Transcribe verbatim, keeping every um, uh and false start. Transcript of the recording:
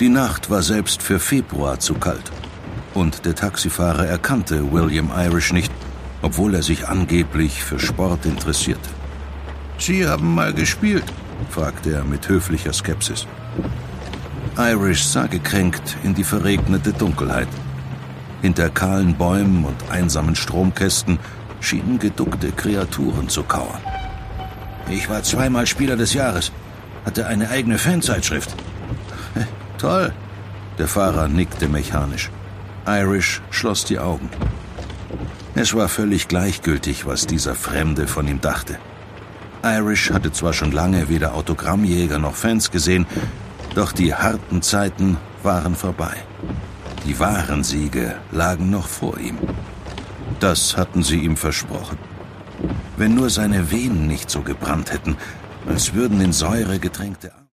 Die Nacht war selbst für Februar zu kalt. Und der Taxifahrer erkannte William Irish nicht, obwohl er sich angeblich für Sport interessierte. »Sie haben mal gespielt?« fragte er mit höflicher Skepsis. Irish sah gekränkt in die verregnete Dunkelheit. Hinter kahlen Bäumen und einsamen Stromkästen schienen geduckte Kreaturen zu kauern. »Ich war zweimal Spieler des Jahres, hatte eine eigene Fanzeitschrift.« »Toll!« Der Fahrer nickte mechanisch. Irish schloss die Augen. Es war völlig gleichgültig, was dieser Fremde von ihm dachte. Irish hatte zwar schon lange weder Autogrammjäger noch Fans gesehen, doch die harten Zeiten waren vorbei. Die wahren Siege lagen noch vor ihm. Das hatten sie ihm versprochen. Wenn nur seine Venen nicht so gebrannt hätten, als würden in Säure getränkte